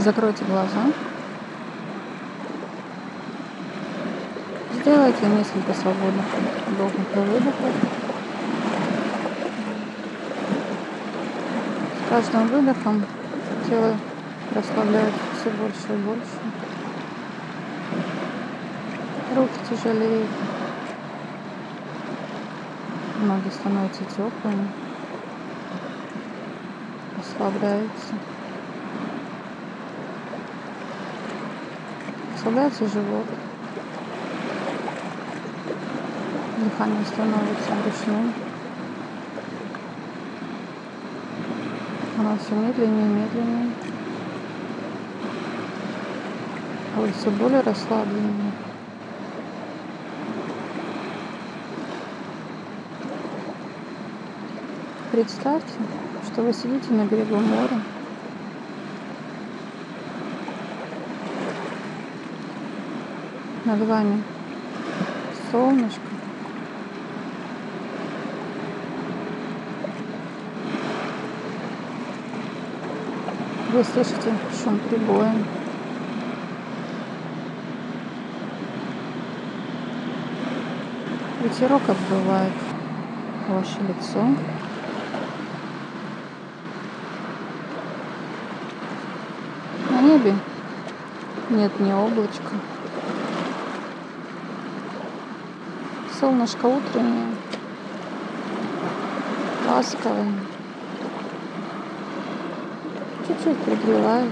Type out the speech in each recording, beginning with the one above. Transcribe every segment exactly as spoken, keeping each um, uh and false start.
Закройте глаза. Сделайте несколько свободных вдохов и выдохов. С каждым выдохом тело расслабляется все больше и больше. Руки тяжелеют. Ноги становятся теплыми. Расслабляются. Расслабляется живот. Дыхание становится ручным. Оно все медленнее и медленнее. А вы все более расслабленные. Представьте, что вы сидите на берегу моря. Над вами солнышко. Вы слышите шум прибоя. Ветерок обдувает ваше лицо. На небе нет ни облачка. Солнышко утреннее, ласковое, чуть-чуть пригревает.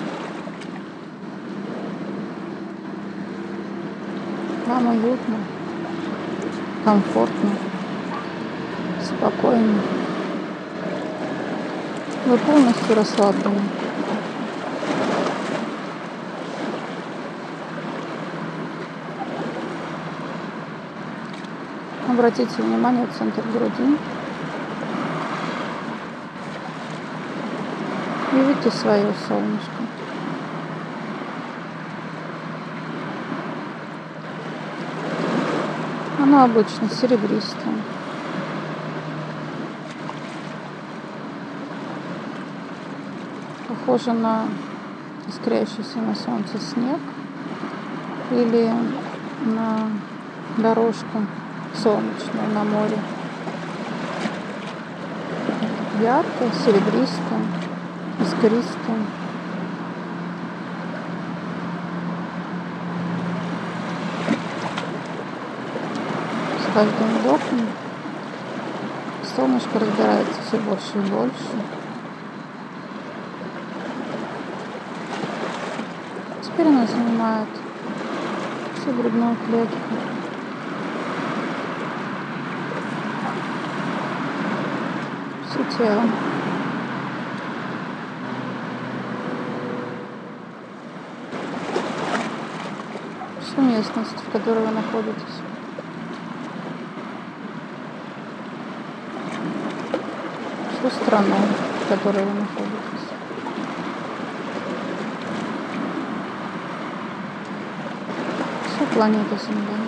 Вам уютно, комфортно, спокойно. Вы полностью расслаблены. Обратите внимание в центр груди. И видите свое солнышко. Оно обычно серебристое. Похоже на искрящийся на солнце снег или на дорожку солнечную на море. Яркое, серебристое, искристое. С каждым вдохом солнышко разбирается все больше и больше. Теперь оно занимает всю грудную клетку. Все тело. Всю местность, в которой вы находитесь. Всю страну, в которой вы находитесь. Всю планету Земля.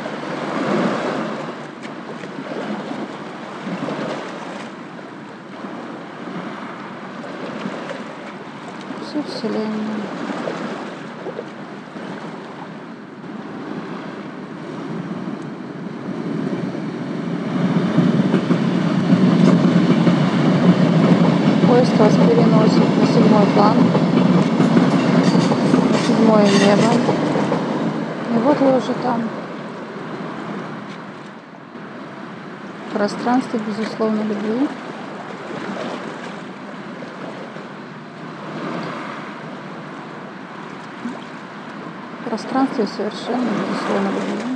Всю Вселенную. Поезд вас переносит на седьмой план, на седьмое небо. И вот вы уже там. В пространстве безусловной любви. В пространстве совершенно безусловной любви.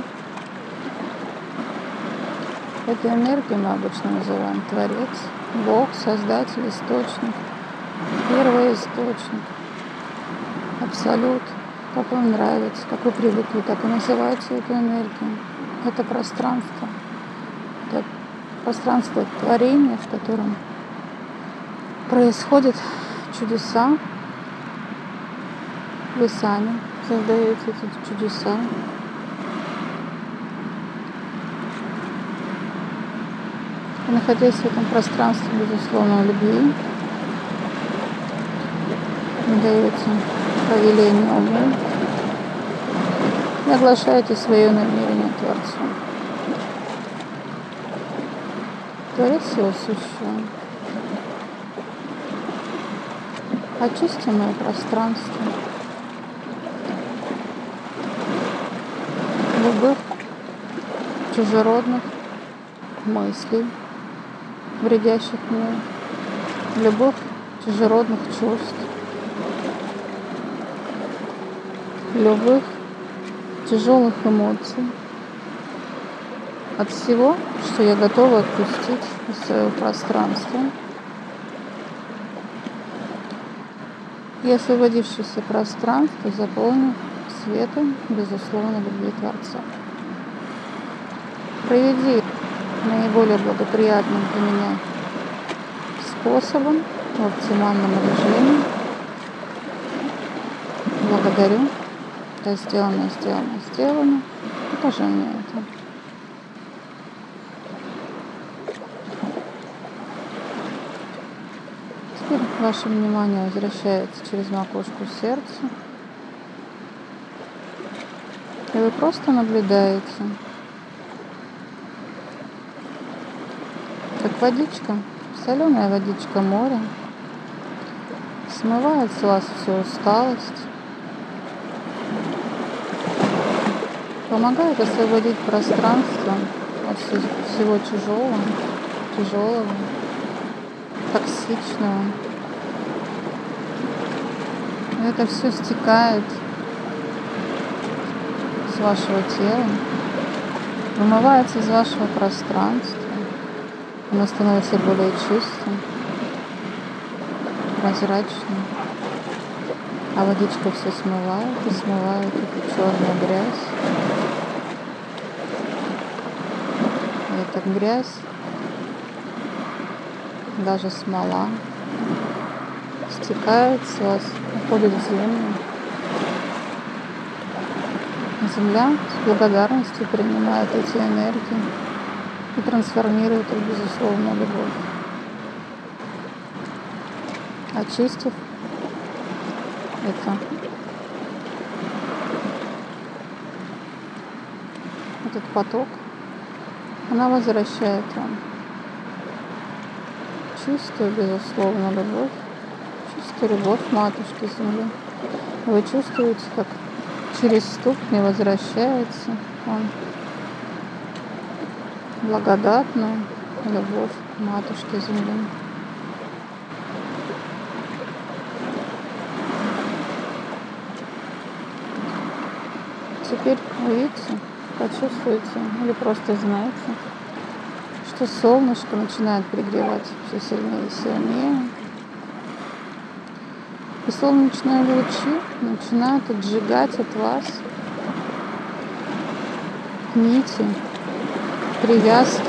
Эту энергию мы обычно называем Творец, Бог, Создатель, Источник, Первый Источник, Абсолют, как вам нравится, как вы привыкли, как вы называете эту энергию. Это пространство, это пространство творения, в котором происходят чудеса. Вы сами создаете эти чудеса. И находясь в этом пространстве безусловной любви, вы даете по велению ума и оглашаете свое намерение Творцу. Творец всего сущего. Очисти мое пространство любых чужеродных мыслей, вредящих мне, любых чужеродных чувств, любых тяжелых эмоций, от всего, что я готова отпустить из своего пространства. И освободившееся пространство заполню светом безусловно любви Творца. Проведи наиболее благоприятным для меня способом в оптимальном режиме. Благодарю. Да, сделано, сделано, сделано. Покажи мне это. Теперь ваше внимание возвращается через макушку сердца. И вы просто наблюдаете, как водичка, соленая водичка моря, смывает с вас всю усталость, помогает освободить пространство от всего чужого, тяжелого, токсичного. И это все стекает с вашего тела, вымывается из вашего пространства. Оно становится более чистым, прозрачным. А водичка все смывает и смывает эту черную грязь. И эта грязь, даже смола, стекает с вас, уходит в землю. Земля с благодарностью принимает эти энергии и трансформирует их в безусловную любовь. Очистив это, этот поток, она возвращает вам чистую, безусловную любовь, чистую любовь Матушки Земли. Вы чувствуете, как через ступни возвращается вам благодатную любовь Матушки Земли. Теперь увидите, почувствуйте или просто знаете, что солнышко начинает пригревать все сильнее и сильнее. И солнечные лучи начинают отжигать от вас нити, привязки,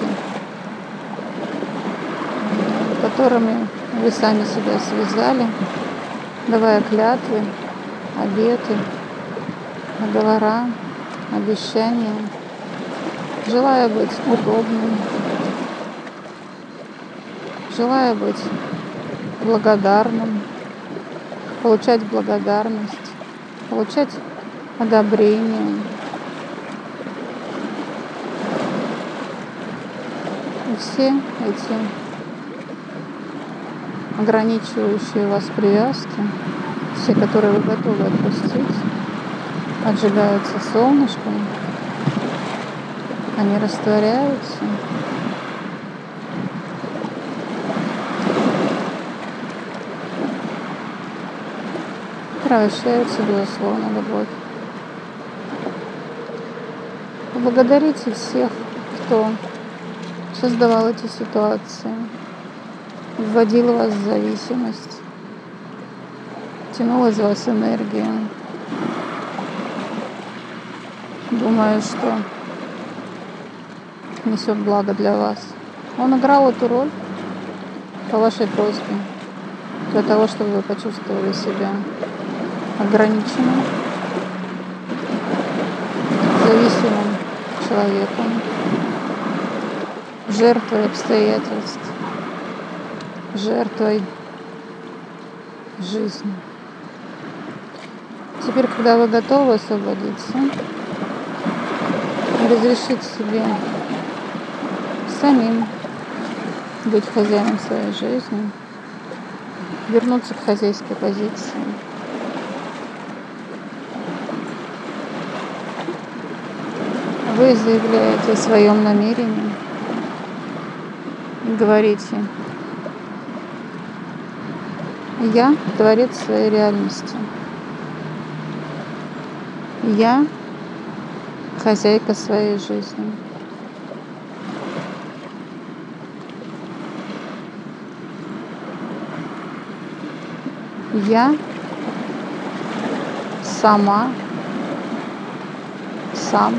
которыми вы сами себя связали, давая клятвы, обеты, договора, обещания, желая быть удобным, желая быть благодарным, получать благодарность, получать одобрение. И все эти ограничивающие вас привязки, все, которые вы готовы отпустить, отжигаются солнышком, они растворяются. Превращается, безусловно, любовь. Поблагодарите всех, кто создавал эти ситуации, вводил вас в зависимость, тянул из вас энергию. Думаю, что несет благо для вас. Он играл эту роль по вашей просьбе, для того, чтобы вы почувствовали себя ограниченным, зависимым человеком, жертвой обстоятельств, жертвой жизни. Теперь, когда вы готовы освободиться, разрешить себе самим быть хозяином своей жизни, вернуться к хозяйской позиции. Вы заявляете о своем намерении и говорите: я творец своей реальности. Я хозяйка своей жизни. Я сама, сам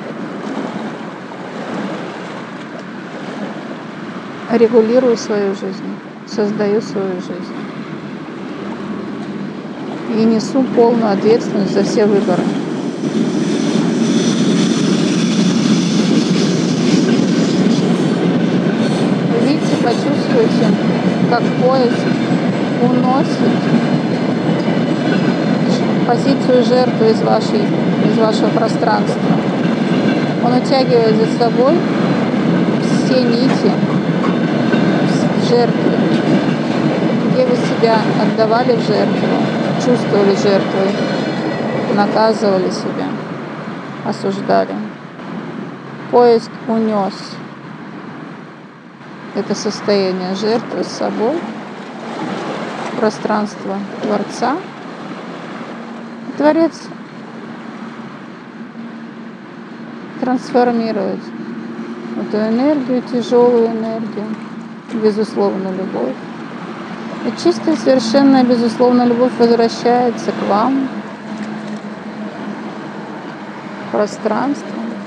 регулирую свою жизнь, создаю свою жизнь и несу полную ответственность за все выборы. Видите, почувствуйте, как поезд уносит позицию жертвы из, вашей, из вашего пространства. Он утягивает за собой все нити жертвы, где вы себя отдавали в жертву, чувствовали жертвой, наказывали себя, осуждали. Поезд унес это состояние жертвы с собой в пространство Творца. Творец трансформирует эту энергию, тяжелую энергию, безусловную любовь. И чистая, совершенная, безусловная любовь возвращается к вам в пространство,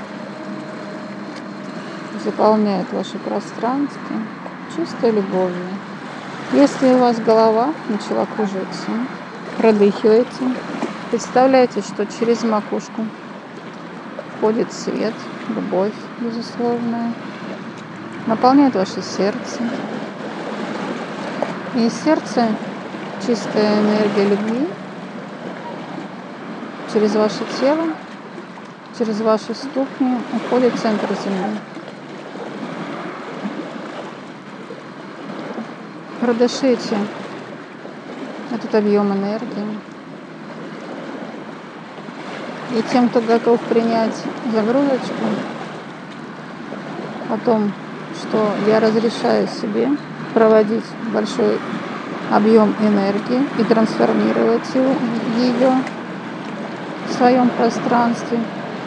заполняет ваше пространство чистой любовью. Если у вас голова начала кружиться, продыхивайте. Представляете, что через макушку входит свет, любовь безусловная, наполняет ваше сердце. И из сердца чистая энергия любви через ваше тело, через ваши ступни уходит в центр Земли. Продышите этот объем энергии. И тем, кто готов принять загрузочку о том, что я разрешаю себе проводить большой объем энергии и трансформировать ее в своем пространстве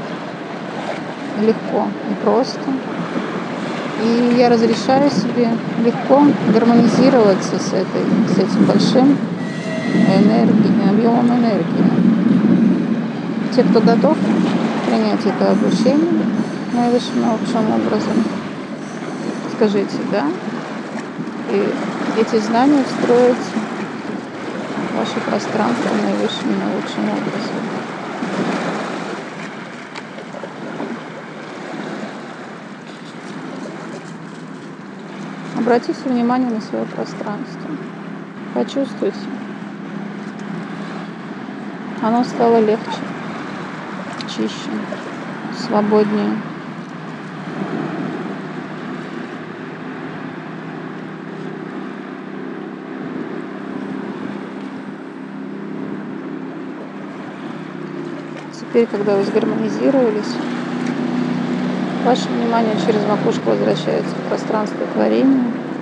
легко и просто. И я разрешаю себе легко гармонизироваться с, этой, с этим большим энергией, объемом энергии. Те, кто готов принять это обучение наивысшим научным образом, скажите «да», и эти знания встроить в ваше пространство наивысшим научным образом. Обратите внимание на свое пространство. Почувствуйте. Оно стало легче, чище, свободнее. Теперь, когда вы сгармонизировались, ваше внимание через макушку возвращается в пространство творения.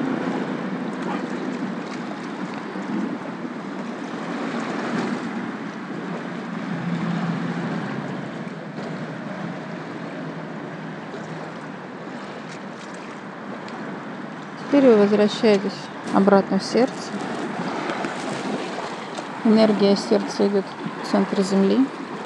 Теперь вы возвращаетесь обратно в сердце. Энергия сердца идет в центр Земли.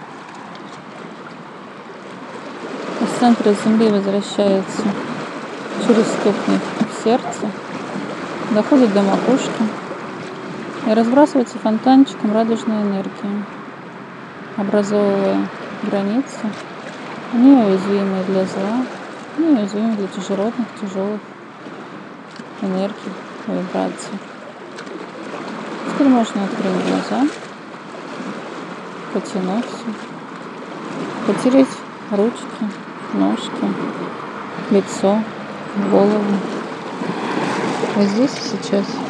Из центра Земли возвращается через ступни в сердце, доходит до макушки и разбрасывается фонтанчиком радужной энергии, образовывая границы, неуязвимые для зла, неуязвимые для чужеродных, тяжелых энергий, вибраций. Теперь можно открыть глаза потянуться, потереть ручки, ножки, лицо, голову. Вот здесь и сейчас.